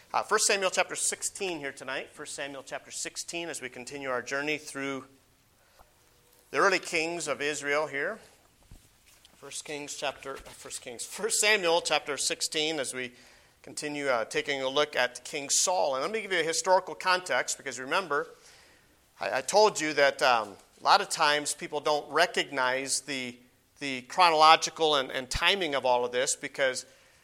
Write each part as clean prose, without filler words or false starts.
1 Samuel chapter 16 here tonight. 1 Samuel chapter 16 as we continue our journey through the early kings of Israel here. 1 Samuel chapter 16 as we continue taking a look at King Saul. And let me give you a historical context because remember, I told you that a lot of times people don't recognize the chronological and timing of all of this because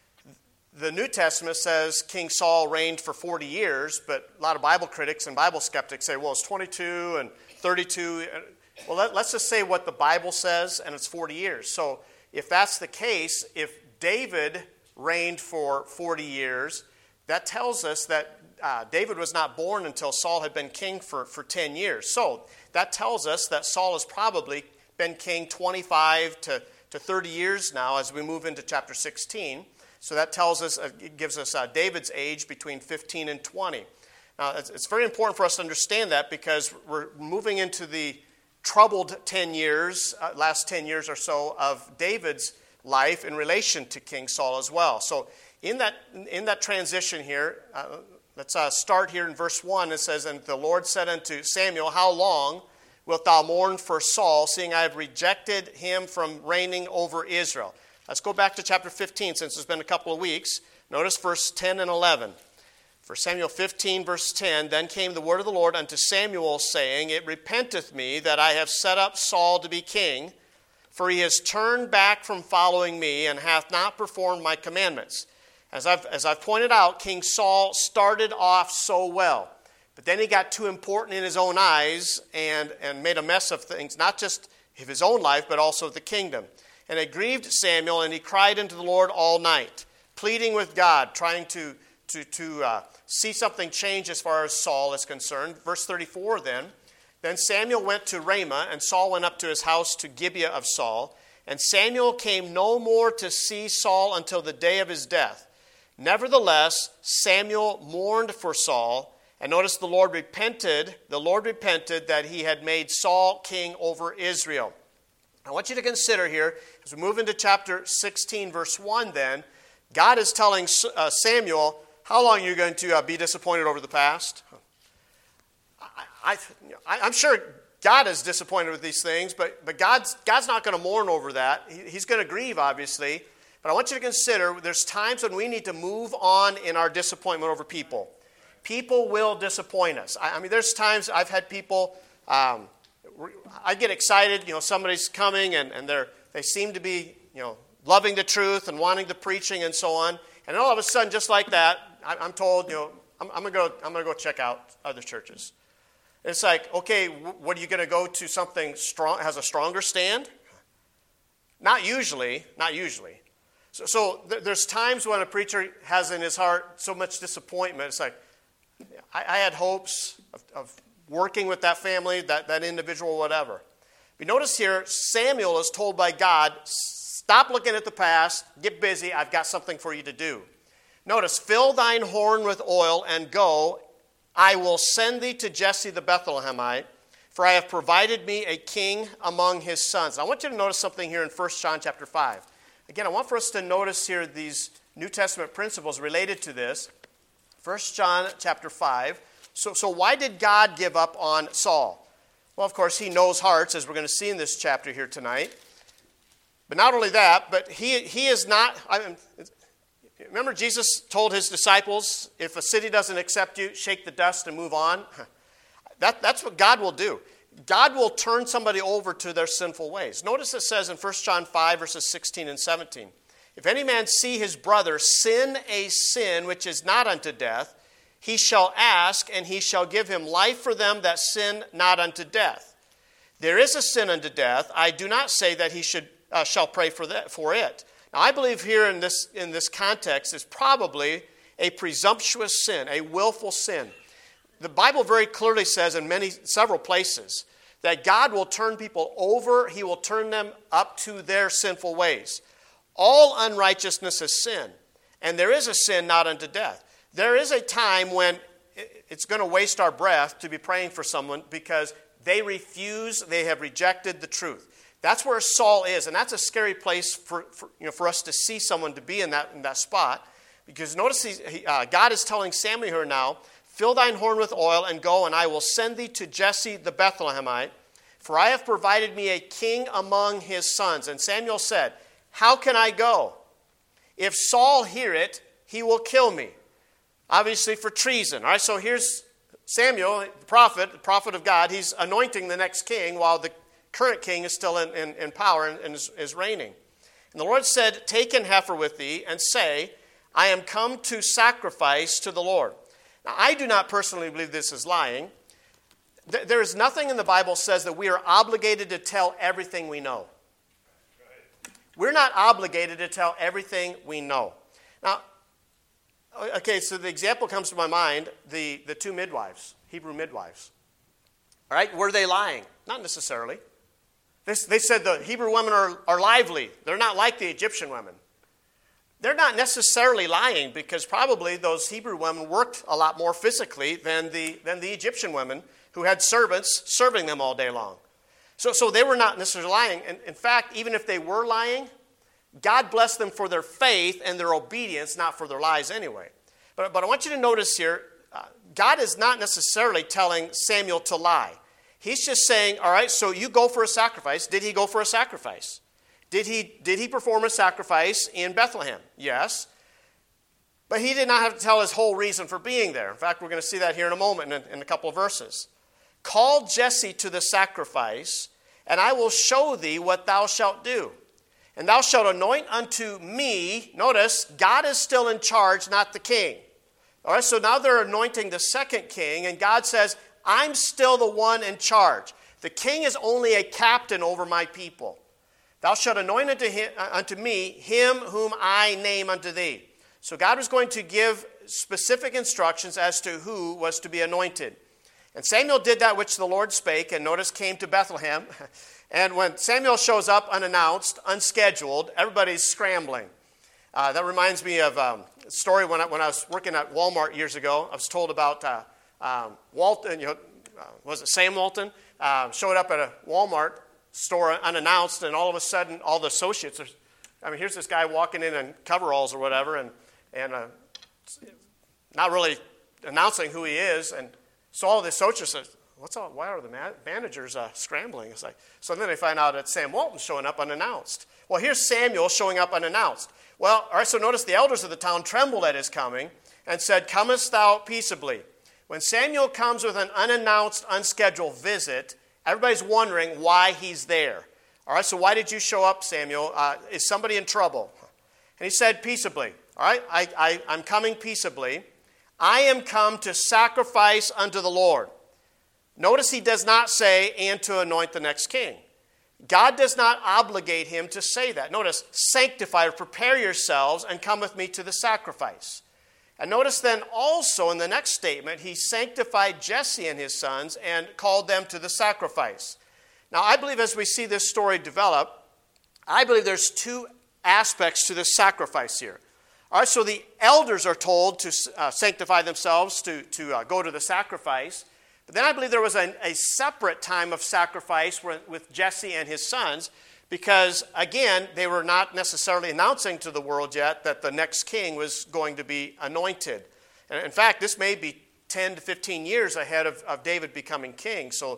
the New Testament says King Saul reigned for 40 years, but a lot of Bible critics and Bible skeptics say, well, it's 22 and 32. Well, let's just say what the Bible says, and it's 40 years. So if that's the case, if David reigned for 40 years, that tells us that David was not born until Saul had been king for 10 years. So that tells us that Saul has probably been king 25 to 30 years now as we move into chapter 16. So that tells us, it gives us David's age between 15 and 20. Now, it's very important for us to understand that because we're moving into the troubled 10 years, last 10 years or so of David's life in relation to King Saul as well. So in that transition here, let's start here in verse 1. It says, "And the Lord said unto Samuel, How long wilt thou mourn for Saul, seeing I have rejected him from reigning over Israel?" Let's go back to chapter 15 since it's been a couple of weeks. Notice verse 10 and 11. 1 Samuel 15, verse 10, "Then came the word of the Lord unto Samuel, saying, It repenteth me that I have set up Saul to be king, for he has turned back from following me, and hath not performed my commandments." As I've pointed out, King Saul started off so well, but then he got too important in his own eyes and made a mess of things, not just of his own life, but also of the kingdom. "And it grieved Samuel, and he cried unto the Lord all night, pleading with God," trying to see something change as far as Saul is concerned. Verse 34 then, "Then Samuel went to Ramah, and Saul went up to his house to Gibeah of Saul. And Samuel came no more to see Saul until the day of his death. Nevertheless, Samuel mourned for Saul, and notice the Lord repented that he had made Saul king over Israel." I want you to consider here, as we move into chapter 16, verse 1 then, God is telling Samuel, how long are you going to be disappointed over the past? I'm sure God is disappointed with these things, but God's not going to mourn over that. He's going to grieve, obviously. But I want you to consider there's times when we need to move on in our disappointment over people. People will disappoint us. I mean, there's times I've had people... I get excited, somebody's coming and they seem to be, loving the truth and wanting the preaching and so on. And all of a sudden, just like that, I'm told, I'm gonna go check out other churches. And it's like, okay, what are you gonna go to something strong, has a stronger stand? Not usually. So there's times when a preacher has in his heart so much disappointment. It's like, I had hopes of working with that family, that individual, whatever. But notice here, Samuel is told by God, stop looking at the past, get busy, I've got something for you to do. Notice, "Fill thine horn with oil and go, I will send thee to Jesse the Bethlehemite, for I have provided me a king among his sons." I want you to notice something here in 1 John chapter 5. Again, I want for us to notice here these New Testament principles related to this. 1 John chapter 5. So why did God give up on Saul? Well, of course, he knows hearts, as we're going to see in this chapter here tonight. But not only that, but he is not... remember Jesus told his disciples, if a city doesn't accept you, shake the dust and move on? That's what God will do. God will turn somebody over to their sinful ways. Notice it says in 1 John 5, verses 16 and 17, "If any man see his brother sin a sin which is not unto death, he shall ask, and he shall give him life for them that sin not unto death. There is a sin unto death. I do not say that he shall pray for it." Now, I believe here in this context is probably a presumptuous sin, a willful sin. The Bible very clearly says in several places that God will turn people over. He will turn them up to their sinful ways. All unrighteousness is sin, and there is a sin not unto death. There is a time when it's going to waste our breath to be praying for someone because they have rejected the truth. That's where Saul is, and that's a scary place for us to see someone to be in that spot. Because notice God is telling Samuel here now, fill thine horn with oil and go, and I will send thee to Jesse the Bethlehemite, for I have provided me a king among his sons. And Samuel said, how can I go? If Saul hear it, he will kill me. Obviously for treason. All right, so here's Samuel, the prophet of God. He's anointing the next king while the current king is still in power and is reigning. And the Lord said, take an heifer with thee and say, I am come to sacrifice to the Lord. Now, I do not personally believe this is lying. There is nothing in the Bible says that we are obligated to tell everything we know. We're not obligated to tell everything we know. Now, okay, so the example comes to my mind, the two midwives, Hebrew midwives. All right, were they lying? Not necessarily. They said the Hebrew women are lively. They're not like the Egyptian women. They're not necessarily lying because probably those Hebrew women worked a lot more physically than the Egyptian women who had servants serving them all day long. So they were not necessarily lying. And in fact, even if they were lying, God blessed them for their faith and their obedience, not for their lies anyway. But I want you to notice here, God is not necessarily telling Samuel to lie. He's just saying, all right, so you go for a sacrifice. Did he go for a sacrifice? Did he perform a sacrifice in Bethlehem? Yes. But he did not have to tell his whole reason for being there. In fact, we're going to see that here in a moment in a couple of verses. Call Jesse to the sacrifice, and I will show thee what thou shalt do. And thou shalt anoint unto me. Notice, God is still in charge, not the king. All right, so now they're anointing the second king, and God says, I'm still the one in charge. The king is only a captain over my people. Thou shalt anoint unto me him whom I name unto thee. So God was going to give specific instructions as to who was to be anointed. And Samuel did that which the Lord spake, and notice came to Bethlehem. And when Samuel shows up unannounced, unscheduled, everybody's scrambling. That reminds me of a story when I was working at Walmart years ago. I was told about Walton, was it Sam Walton? Showed up at a Walmart store unannounced, and all of a sudden, all the associates are, here's this guy walking in coveralls or whatever, and not really announcing who he is, and so all the associates said, why are the managers scrambling? It's like, so then they find out that Sam Walton's showing up unannounced. Well, here's Samuel showing up unannounced. Well, all right, so notice the elders of the town trembled at his coming and said, comest thou peaceably? When Samuel comes with an unannounced, unscheduled visit, everybody's wondering why he's there. All right, so why did you show up, Samuel? Is somebody in trouble? And he said, peaceably. All right, I'm coming peaceably. I am come to sacrifice unto the Lord. Notice he does not say, and to anoint the next king. God does not obligate him to say that. Notice, sanctify or prepare yourselves and come with me to the sacrifice. And notice then also in the next statement, he sanctified Jesse and his sons and called them to the sacrifice. Now, I believe as we see this story develop, I believe there's two aspects to this sacrifice here. All right, so the elders are told to sanctify themselves, to go to the sacrifice. But then I believe there was a separate time of sacrifice with Jesse and his sons because, again, they were not necessarily announcing to the world yet that the next king was going to be anointed. And in fact, this may be 10 to 15 years ahead of David becoming king. So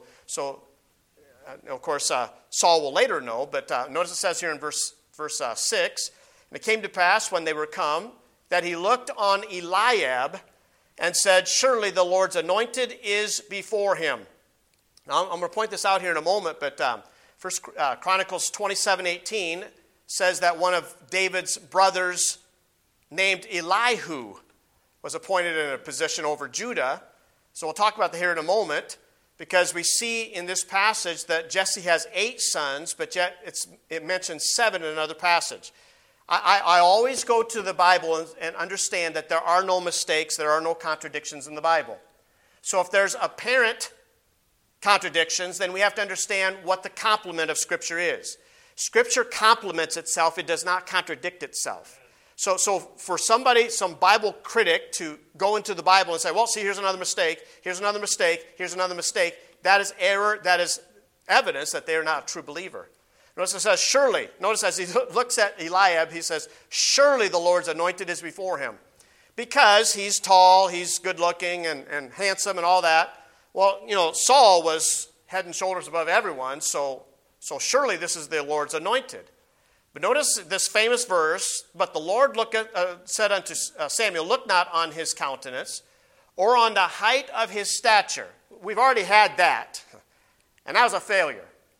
of course, Saul will later know, but notice it says here in verse 6, and it came to pass when they were come that he looked on Eliab and said, surely the Lord's anointed is before him. Now, I'm going to point this out here in a moment, but First Chronicles 27:18 says that one of David's brothers named Elihu was appointed in a position over Judah. So we'll talk about that here in a moment, because we see in this passage that Jesse has 8 sons, but yet it mentions 7 in another passage. I always go to the Bible and understand that there are no mistakes, there are no contradictions in the Bible. So if there's apparent contradictions, then we have to understand what the complement of Scripture is. Scripture complements itself, it does not contradict itself. So for somebody, some Bible critic, to go into the Bible and say, well, see, here's another mistake, here's another mistake, here's another mistake, that is error, that is evidence that they are not a true believer. Notice it says, surely. Notice as he looks at Eliab, he says, surely the Lord's anointed is before him. because he's tall, he's good looking and handsome and all that. Well, Saul was head and shoulders above everyone, so surely this is the Lord's anointed. But notice this famous verse, but the Lord said unto Samuel, look not on his countenance, or on the height of his stature. We've already had that, and that was a failure.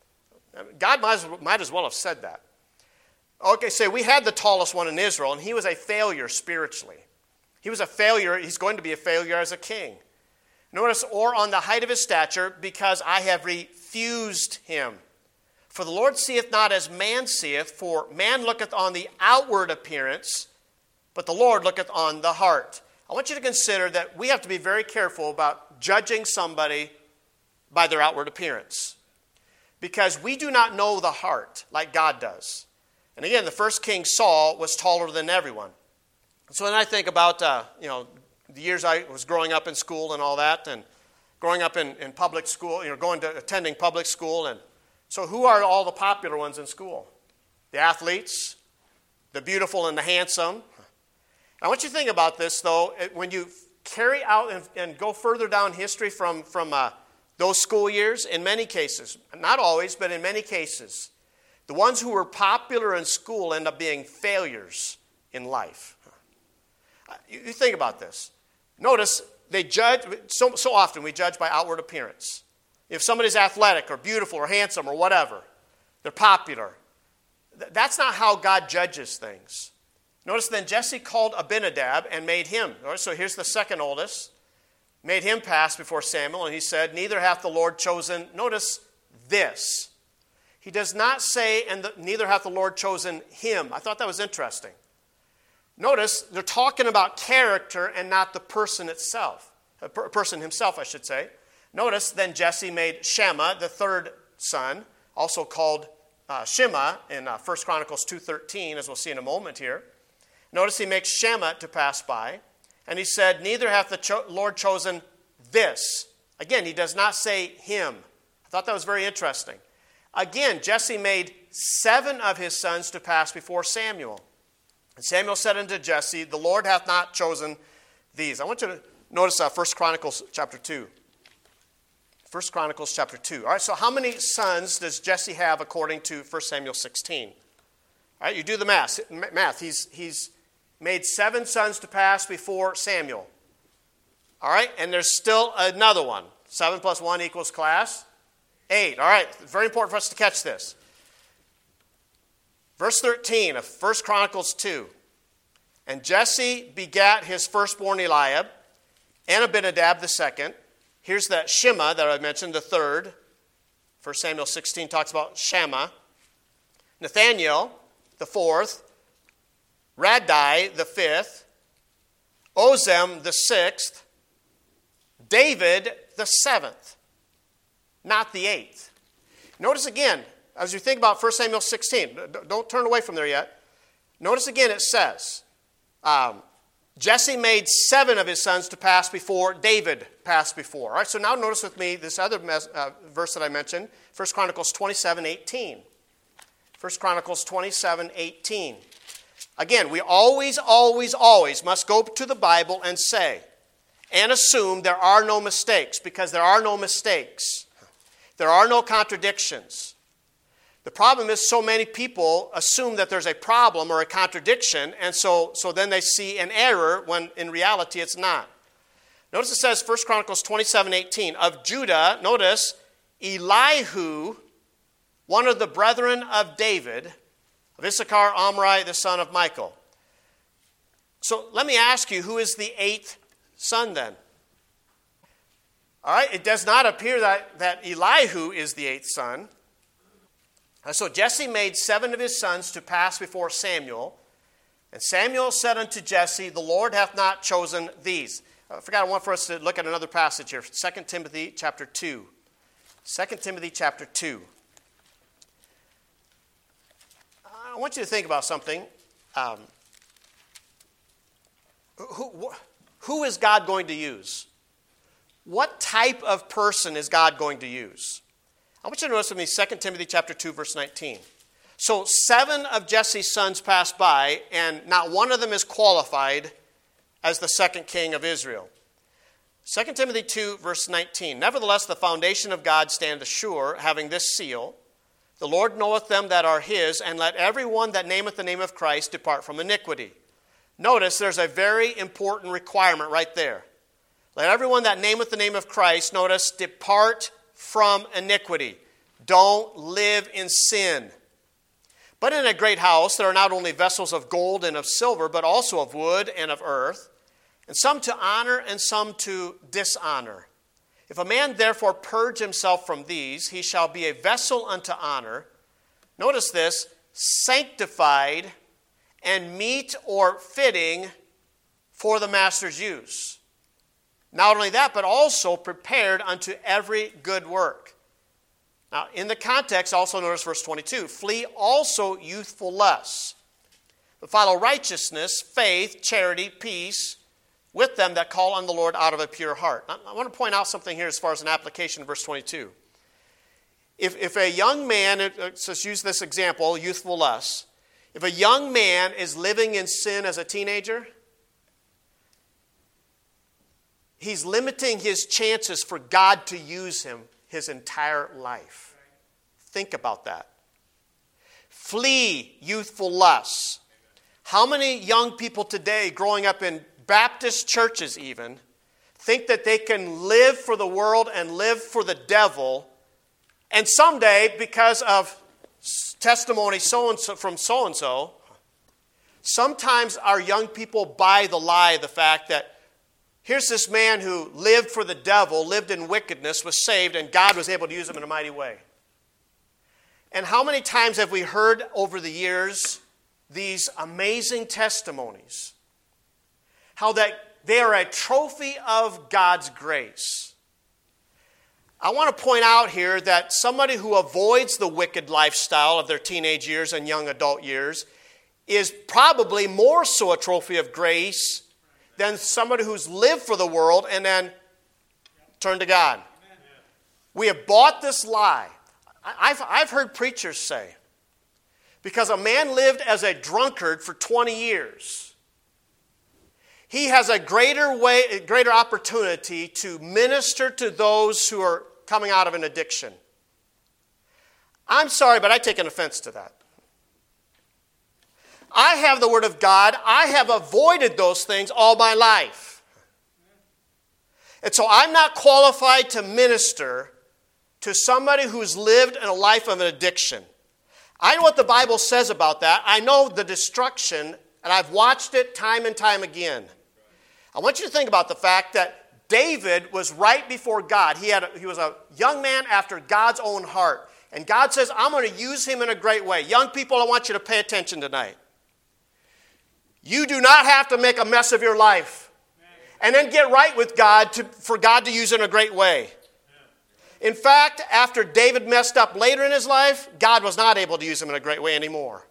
God might as well have said that. Okay, say we had the tallest one in Israel, and he was a failure spiritually. He was a failure. He's going to be a failure as a king. Notice, or on the height of his stature, because I have refused him. For the Lord seeth not as man seeth, for man looketh on the outward appearance, but the Lord looketh on the heart. I want you to consider that we have to be very careful about judging somebody by their outward appearance, because we do not know the heart like God does. And again, the first king, Saul, was taller than everyone. So when I think about, the years I was growing up in school and all that, and growing up in public school, attending public school, and so who are all the popular ones in school? The athletes, the beautiful and the handsome. I want you to think about this, though. When you carry out and go further down history from those school years, in many cases, not always, but in many cases, the ones who were popular in school end up being failures in life. You think about this. Notice, they judge, so often we judge by outward appearance. If somebody's athletic or beautiful or handsome or whatever, they're popular. That's not how God judges things. Notice then Jesse called Abinadab and made him. So here's the second oldest. Made him pass before Samuel, and he said, neither hath the Lord chosen, notice this. He does not say, and neither hath the Lord chosen him. I thought that was interesting. Notice, they're talking about character and not the person itself. A person himself, I should say. Notice, then Jesse made Shammah, the third son, also called Shimma in 1 Chronicles 2:13, as we'll see in a moment here. Notice he makes Shammah to pass by. And he said, neither hath the Lord chosen this. Again, he does not say him. I thought that was very interesting. Again, Jesse made 7 of his sons to pass before Samuel. And Samuel said unto Jesse, the Lord hath not chosen these. I want you to notice 1 Chronicles chapter 2. 1 Chronicles chapter 2. All right, so how many sons does Jesse have according to 1 Samuel 16? All right, you do the math. He's made 7 sons to pass before Samuel. All right, and there's still another one. 7 plus 1 equals class 8. All right, very important for us to catch this. Verse 13 of 1 Chronicles 2. And Jesse begat his firstborn Eliab, and Abinadab the second. Here's that Shimma that I mentioned, the third. 1 Samuel 16 talks about Shammah. Nathaniel, the fourth. Raddai, the fifth. Ozem, the sixth. David, the seventh. Not the eighth. Notice again, as you think about 1 Samuel 16, don't turn away from there yet. Notice again it says, Jesse made 7 of his sons to pass before David passed before. All right, so now notice with me this other verse that I mentioned, 1 Chronicles 27:18. 1 Chronicles 27:18. Again, we always must go to the Bible and say, and assume there are no mistakes, because there are no mistakes. There are no contradictions. The problem is so many people assume that there's a problem or a contradiction, and so then they see an error when in reality it's not. Notice it says, 1 Chronicles 27:18, of Judah, notice, Elihu, one of the brethren of David, of Issachar, Omri, the son of Michael. So let me ask you, who is the 8th son then? All right, it does not appear that Elihu is the 8th son. So Jesse made 7 of his sons to pass before Samuel. And Samuel said unto Jesse, the Lord hath not chosen these. I want for us to look at another passage here. 2 Timothy chapter 2. 2 Timothy chapter 2. I want you to think about something. Who is God going to use? What type of person is God going to use? I want you to notice with me 2 Timothy chapter 2, verse 19. So 7 of Jesse's sons passed by, and not one of them is qualified as the second king of Israel. 2 Timothy 2, verse 19. Nevertheless, the foundation of God standeth sure, having this seal. The Lord knoweth them that are his, and let every one that nameth the name of Christ depart from iniquity. Notice there's a very important requirement right there. Let everyone that nameth the name of Christ, notice, depart from iniquity. Don't live in sin. But in a great house there are not only vessels of gold and of silver, but also of wood and of earth, and some to honor and some to dishonor. If a man therefore purge himself from these, he shall be a vessel unto honor. Notice this, sanctified and meet or fitting for the master's use. Not only that, but also prepared unto every good work. Now, in the context, also notice verse 22. Flee also youthful lusts, but follow righteousness, faith, charity, peace, with them that call on the Lord out of a pure heart. I want to point out something here as far as an application of verse 22. If a young man, let's use this example, youthful lusts. If a young man is living in sin as a teenager, he's limiting his chances for God to use him his entire life. Think about that. Flee youthful lusts. How many young people today growing up in Baptist churches even think that they can live for the world and live for the devil, and someday, because of testimony so-and-so from so-and-so, sometimes our young people buy the lie, the fact that here's this man who lived for the devil, lived in wickedness, was saved, and God was able to use him in a mighty way. And how many times have we heard over the years these amazing testimonies? How that they are a trophy of God's grace. I want to point out here that somebody who avoids the wicked lifestyle of their teenage years and young adult years is probably more so a trophy of grace than somebody who's lived for the world and then turned to God. We have bought this lie. I've heard preachers say, because a man lived as a drunkard for 20 years, he has a greater opportunity to minister to those who are coming out of an addiction. I'm sorry, but I take an offense to that. I have the Word of God. I have avoided those things all my life. And so I'm not qualified to minister to somebody who's lived in a life of an addiction. I know what the Bible says about that. I know the destruction, and I've watched it time and time again. I want you to think about the fact that David was right before God. He was a young man after God's own heart. And God says, I'm going to use him in a great way. Young people, I want you to pay attention tonight. You do not have to make a mess of your life and then get right with God for God to use in a great way. In fact, after David messed up later in his life, God was not able to use him in a great way anymore.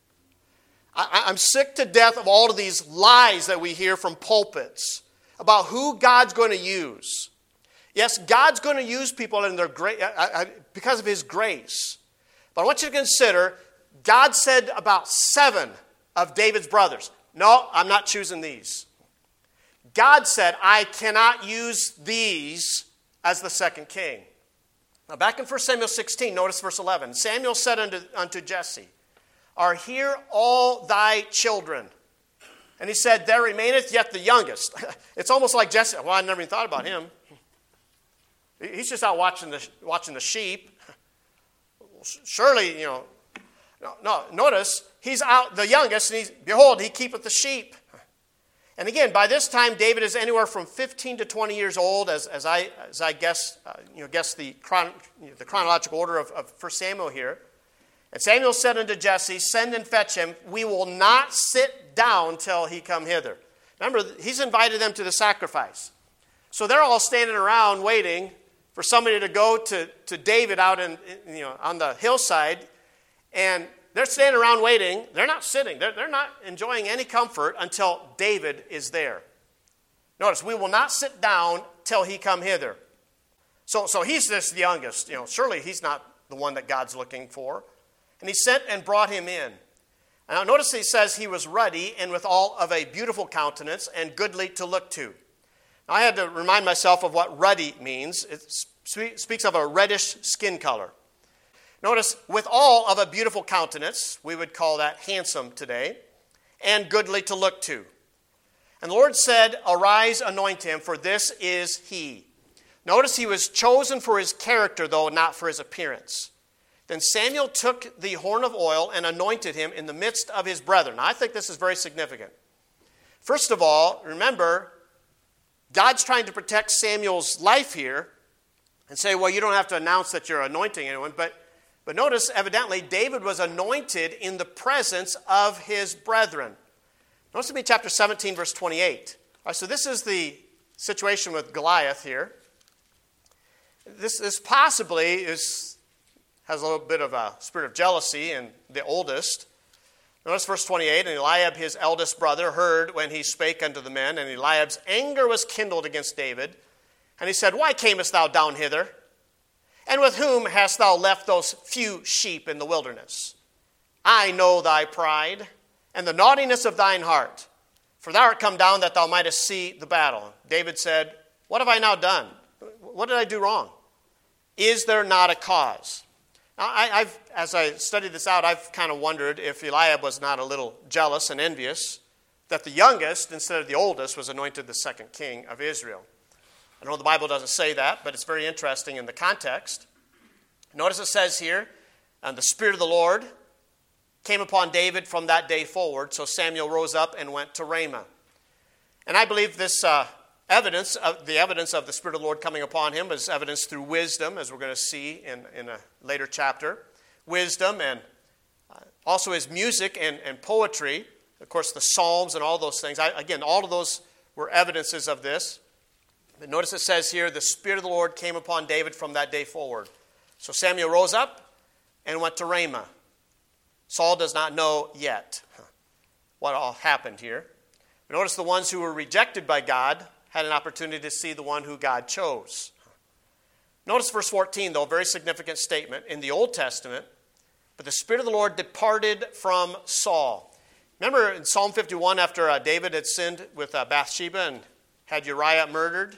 I'm sick to death of all of these lies that we hear from pulpits about who God's going to use. Yes, God's going to use people in their because of his grace. But I want you to consider, God said about 7 of David's brothers, no, I'm not choosing these. God said, I cannot use these as the second king. Now back in 1 Samuel 16, notice verse 11. Samuel said unto Jesse, are here all thy children? And he said, there remaineth yet the youngest. It's almost like Jesse. Well, I never even thought about him. He's just out watching the sheep. Surely, no, notice, he's out, the youngest, and behold, he keepeth the sheep. And again, by this time, David is anywhere from 15 to 20 years old, as I guess, guess the chronological order of 1 Samuel here. And Samuel said unto Jesse, send and fetch him. We will not sit down till he come hither. Remember, he's invited them to the sacrifice. So they're all standing around waiting for somebody to go to David out on the hillside. And they're standing around waiting. They're not sitting. They're not enjoying any comfort until David is there. Notice, we will not sit down till he come hither. So he's this the youngest. Surely he's not the one that God's looking for. And he sent and brought him in. Now notice he says he was ruddy and withal of a beautiful countenance and goodly to look to. Now I had to remind myself of what ruddy means. It speaks of a reddish skin color. Notice, withal of a beautiful countenance, we would call that handsome today, and goodly to look to. And the Lord said, arise, anoint him, for this is he. Notice he was chosen for his character, though, not for his appearance. Then Samuel took the horn of oil and anointed him in the midst of his brethren. Now, I think this is very significant. First of all, remember, God's trying to protect Samuel's life here and say, well, you don't have to announce that you're anointing anyone. But notice, evidently, David was anointed in the presence of his brethren. Notice with me chapter 17, verse 28. All right, so this is the situation with Goliath here. This possibly has a little bit of a spirit of jealousy in the oldest. Notice verse 28, and Eliab his eldest brother heard when he spake unto the men, and Eliab's anger was kindled against David. And he said, why camest thou down hither? And with whom hast thou left those few sheep in the wilderness? I know thy pride, and the naughtiness of thine heart. For thou art come down that thou mightest see the battle. David said, what have I now done? What did I do wrong? Is there not a cause? Now, as I studied this out, I've kind of wondered if Eliab was not a little jealous and envious that the youngest, instead of the oldest, was anointed the second king of Israel. I know the Bible doesn't say that, but it's very interesting in the context. Notice it says here, and the Spirit of the Lord came upon David from that day forward. So Samuel rose up and went to Ramah. And I believe this evidence of the Spirit of the Lord coming upon him is evidence through wisdom, as we're going to see in a later chapter. Wisdom and also his music and poetry. Of course, the Psalms and all those things. Again, all of those were evidences of this. But notice it says here, the Spirit of the Lord came upon David from that day forward. So Samuel rose up and went to Ramah. Saul does not know yet what all happened here. But notice the ones who were rejected by God had an opportunity to see the one who God chose. Notice verse 14, though, a very significant statement in the Old Testament. But the Spirit of the Lord departed from Saul. Remember in Psalm 51, after David had sinned with Bathsheba and had Uriah murdered?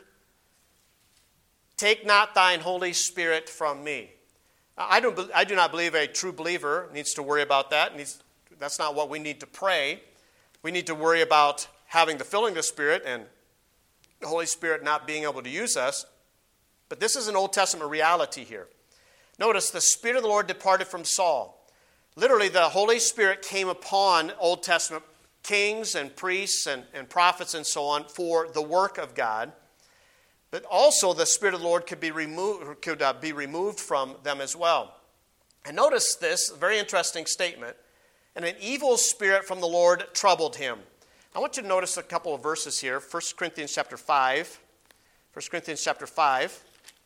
Take not thine Holy Spirit from me. I do not believe a true believer needs to worry about that. That's not what we need to pray. We need to worry about having the filling of the Spirit and the Holy Spirit not being able to use us. But this is an Old Testament reality here. Notice the Spirit of the Lord departed from Saul. Literally, the Holy Spirit came upon Old Testament kings and priests and prophets and so on for the work of God. But also the Spirit of the Lord could be removed from them as well. And notice this very interesting statement. And an evil spirit from the Lord troubled him. I want you to notice a couple of verses here. 1 Corinthians chapter 5. 1 Corinthians chapter 5.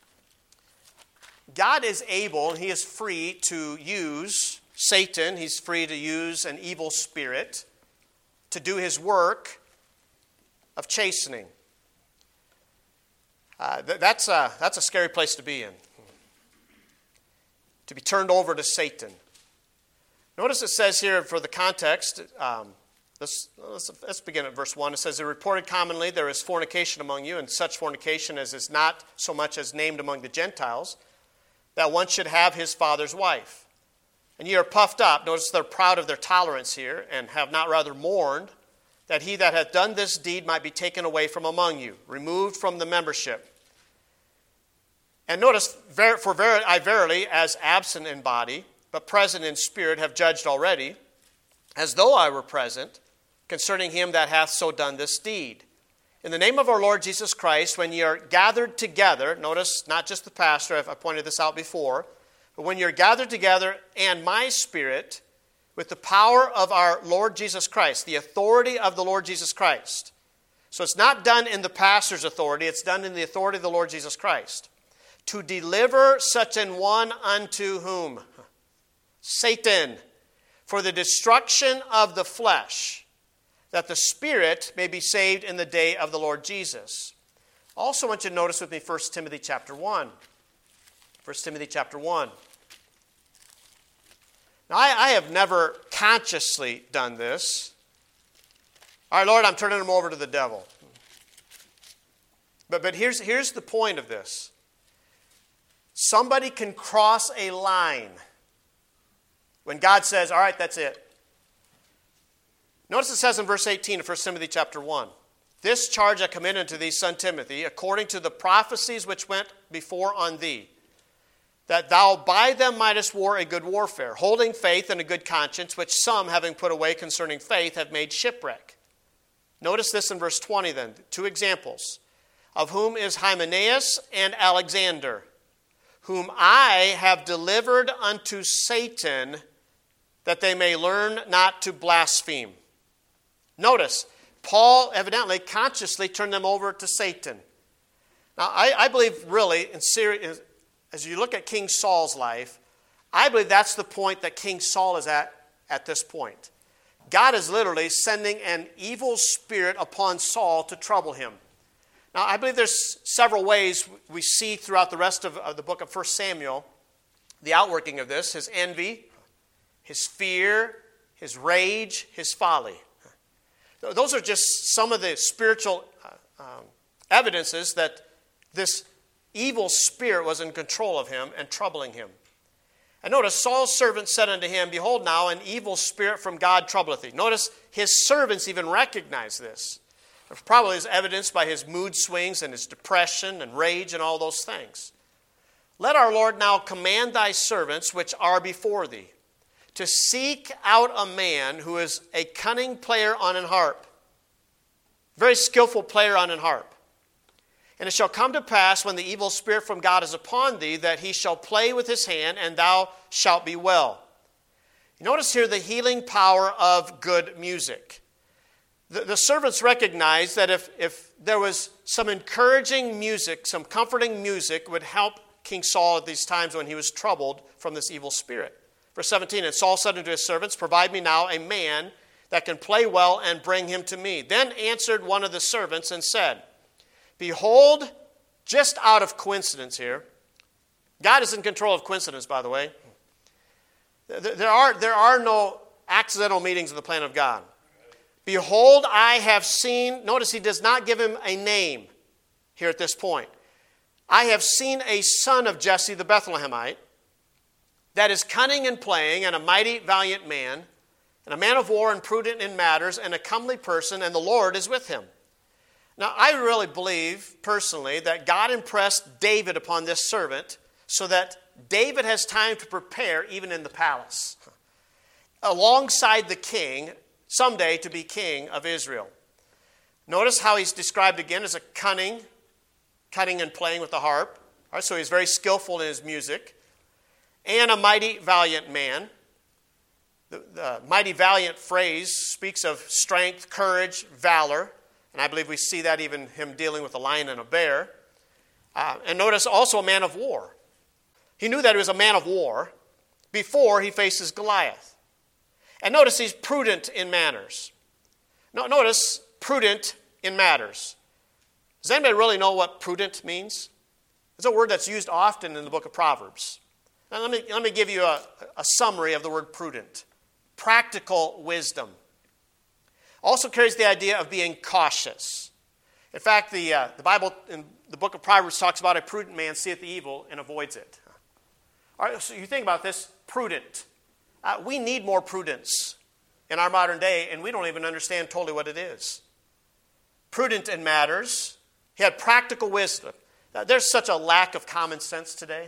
God is able and he is free to use Satan. He's free to use an evil spirit to do his work of chastening. That's a scary place to be in. To be turned over to Satan. Notice it says here for the context, let's begin at verse 1. It says, it reported commonly there is fornication among you, and such fornication as is not so much as named among the Gentiles, that one should have his father's wife. And ye are puffed up. Notice they're proud of their tolerance here, and have not rather mourned that he that hath done this deed might be taken away from among you, removed from the membership. And notice, I verily, as absent in body, but present in spirit, have judged already, as though I were present, concerning him that hath so done this deed. In the name of our Lord Jesus Christ, when ye are gathered together, notice not just the pastor, I've pointed this out before, but when you're gathered together, and my spirit, with the power of our Lord Jesus Christ, the authority of the Lord Jesus Christ. So it's not done in the pastor's authority, it's done in the authority of the Lord Jesus Christ. To deliver such an one unto whom? Satan, for the destruction of the flesh, that the spirit may be saved in the day of the Lord Jesus. Also want you to notice with me 1 Timothy chapter 1. 1 Timothy chapter 1. Now, I have never consciously done this. All right, Lord, I'm turning them over to the devil. But here's the point of this. Somebody can cross a line when God says, all right, that's it. Notice it says in verse 18 of 1 Timothy chapter 1, this charge I commend unto thee, son Timothy, according to the prophecies which went before on thee, that thou by them mightest war a good warfare, holding faith and a good conscience, which some, having put away concerning faith, have made shipwreck. Notice this in verse 20 then, two examples, of whom is Hymenaeus and Alexander, whom I have delivered unto Satan, that they may learn not to blaspheme. Notice, Paul evidently consciously turned them over to Satan. Now, I believe really, as you look at King Saul's life, I believe that's the point that King Saul is at this point. God is literally sending an evil spirit upon Saul to trouble him. Now, I believe there's several ways we see throughout the rest of the book of 1 Samuel the outworking of this: his envy, his fear, his rage, his folly. Those are just some of the spiritual evidences that this evil spirit was in control of him and troubling him. And notice, Saul's servant said unto him, behold now, an evil spirit from God troubleth thee. Notice, his servants even recognize this. Probably is evidenced by his mood swings and his depression and rage and all those things. Let our Lord now command thy servants which are before thee to seek out a man who is a cunning player on an harp, very skillful player on an harp. And it shall come to pass when the evil spirit from God is upon thee, that he shall play with his hand, and thou shalt be well. You notice here the healing power of good music. The servants recognized that if there was some encouraging music, some comforting music, would help King Saul at these times when he was troubled from this evil spirit. Verse 17, and Saul said unto his servants, provide me now a man that can play well, and bring him to me. Then answered one of the servants and said, behold, just out of coincidence here, God is in control of coincidence, by the way. There are no accidental meetings of the plan of God. Behold, I have seen, notice he does not give him a name here at this point. I have seen a son of Jesse the Bethlehemite that is cunning in playing, and a mighty valiant man, and a man of war and prudent in matters, and a comely person, and the Lord is with him. Now, I really believe, personally, that God impressed David upon this servant so that David has time to prepare even in the palace, alongside the king, someday to be king of Israel. Notice how he's described again as a cunning and playing with the harp. All right, so he's very skillful in his music. And a mighty valiant man. The mighty valiant phrase speaks of strength, courage, valor. And I believe we see that even him dealing with a lion and a bear. And notice also a man of war. He knew that he was a man of war before he faces Goliath. And notice he's prudent in manners. Notice prudent in matters. Does anybody really know what prudent means? It's a word that's used often in the book of Proverbs. Now let me give you a summary of the word prudent. Practical wisdom. Also carries the idea of being cautious. In fact, the Bible in the book of Proverbs talks about a prudent man seeth the evil and avoids it. All right, so you think about this, prudent. We need more prudence in our modern day, and we don't even understand totally what it is. Prudent in matters. He had practical wisdom. There's such a lack of common sense today.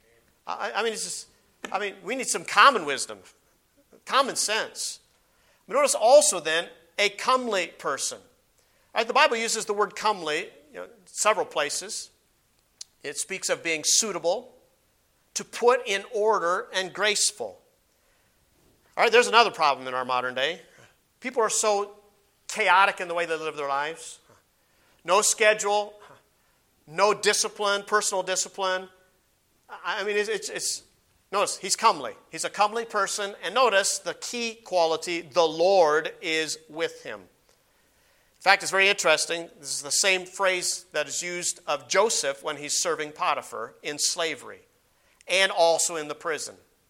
We need some common wisdom, common sense. But notice also then, a comely person. All right, the Bible uses the word comely several places. It speaks of being suitable, to put in order, and graceful. All right, there's another problem in our modern day. People are so chaotic in the way they live their lives. No schedule, no discipline, personal discipline. Notice, he's comely. He's a comely person. And notice the key quality, the Lord is with him. In fact, it's very interesting. This is the same phrase that is used of Joseph when he's serving Potiphar in slavery and also in the prison.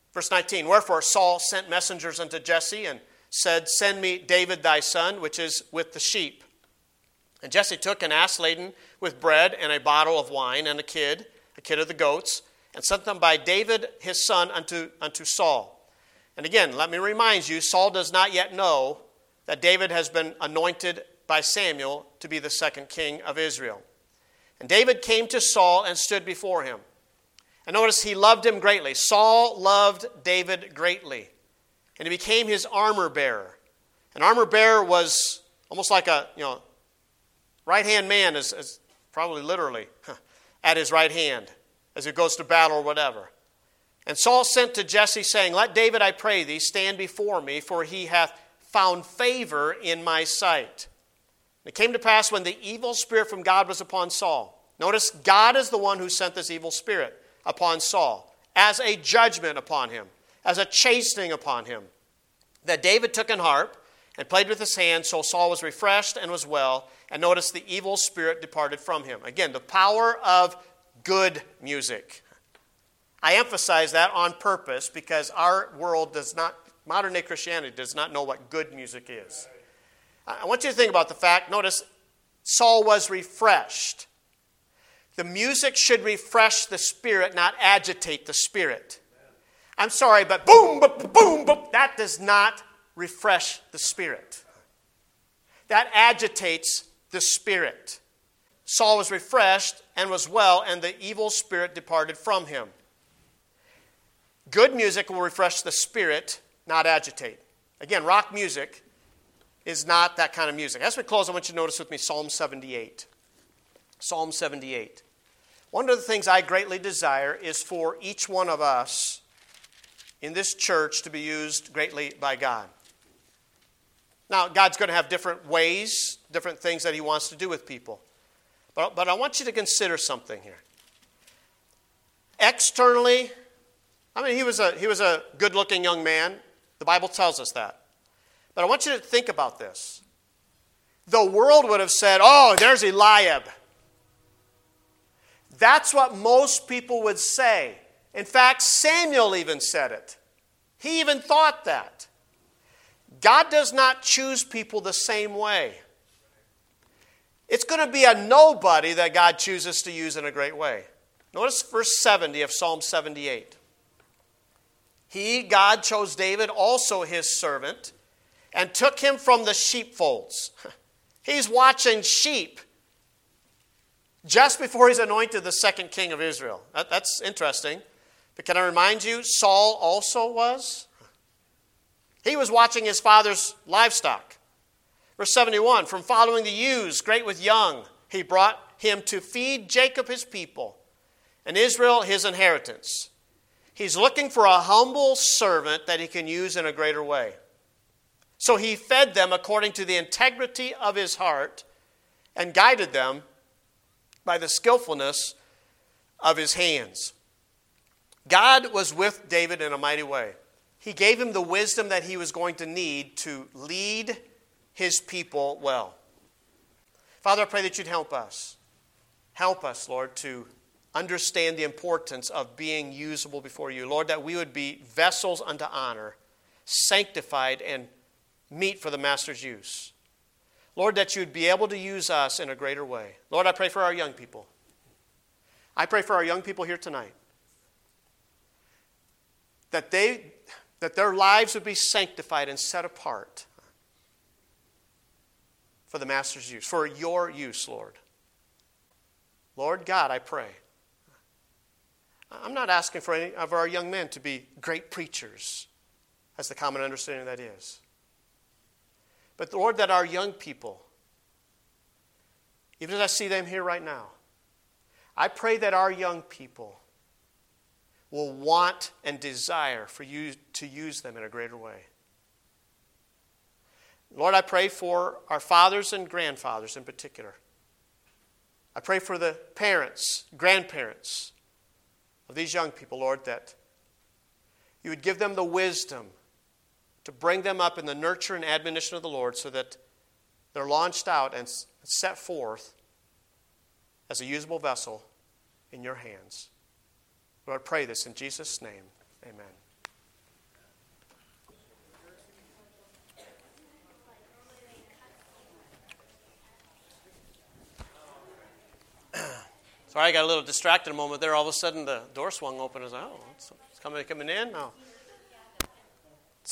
Verse 19, wherefore Saul sent messengers unto Jesse and said, send me David thy son, which is with the sheep. And Jesse took an ass laden with bread and a bottle of wine and a kid of the goats, and sent them by David his son unto Saul. And again, let me remind you, Saul does not yet know that David has been anointed by Samuel to be the second king of Israel. And David came to Saul and stood before him. And notice he loved him greatly. Saul loved David greatly. And he became his armor bearer. An armor bearer was almost like a, right-hand man is probably literally at his right hand as he goes to battle or whatever. And Saul sent to Jesse, saying, let David, I pray thee, stand before me, for he hath found favor in my sight. And it came to pass when the evil spirit from God was upon Saul. Notice, God is the one who sent this evil spirit upon Saul as a judgment upon him, as a chastening upon him, that David took an harp and played with his hand, so Saul was refreshed and was well. And notice the evil spirit departed from him. Again, the power of good music. I emphasize that on purpose because our world does not, modern day Christianity does not know what good music is. I want you to think about the fact, notice, Saul was refreshed. The music should refresh the spirit, not agitate the spirit. I'm sorry, but boom, boom, boom, boom, that does not refresh the spirit. That agitates the spirit. Saul was refreshed and was well, and the evil spirit departed from him. Good music will refresh the spirit, not agitate. Again, rock music is not that kind of music. As we close, I want you to notice with me Psalm 78. Psalm 78. One of the things I greatly desire is for each one of us in this church to be used greatly by God. Now, God's going to have different ways, different things that he wants to do with people. But I want you to consider something here. Externally, he was a good-looking young man. The Bible tells us that. But I want you to think about this. The world would have said, oh, there's Eliab. That's what most people would say. In fact, Samuel even said it. He even thought that. God does not choose people the same way. It's going to be a nobody that God chooses to use in a great way. Notice verse 70 of Psalm 78. God chose David, also his servant, and took him from the sheepfolds. He's watching sheep just before he's anointed the second king of Israel. That's interesting. But can I remind you, Saul also was? He was watching his father's livestock. Verse 71, from following the ewes, great with young, he brought him to feed Jacob his people, and Israel his inheritance. He's looking for a humble servant that he can use in a greater way. So he fed them according to the integrity of his heart and guided them by the skillfulness of his hands. God was with David in a mighty way. He gave him the wisdom that he was going to need to lead his people well. Father, I pray that you'd help us. Help us, Lord, to understand the importance of being usable before you. Lord, that we would be vessels unto honor, sanctified and meet for the Master's use. Lord, that you'd be able to use us in a greater way. Lord, I pray for our young people. I pray for our young people here tonight. That their lives would be sanctified and set apart for the Master's use, for your use, Lord. Lord God, I pray. I'm not asking for any of our young men to be great preachers, as the common understanding that is. But Lord, that our young people, even as I see them here right now, I pray that our young people will want and desire for you to use them in a greater way. Lord, I pray for our fathers and grandfathers in particular. I pray for the parents, grandparents of these young people, Lord, that you would give them the wisdom to bring them up in the nurture and admonition of the Lord so that they're launched out and set forth as a usable vessel in your hands. Lord, I pray this in Jesus' name. Amen. Sorry, I got a little distracted a moment there. All of a sudden, the door swung open. I was like, oh, it's coming in? Oh.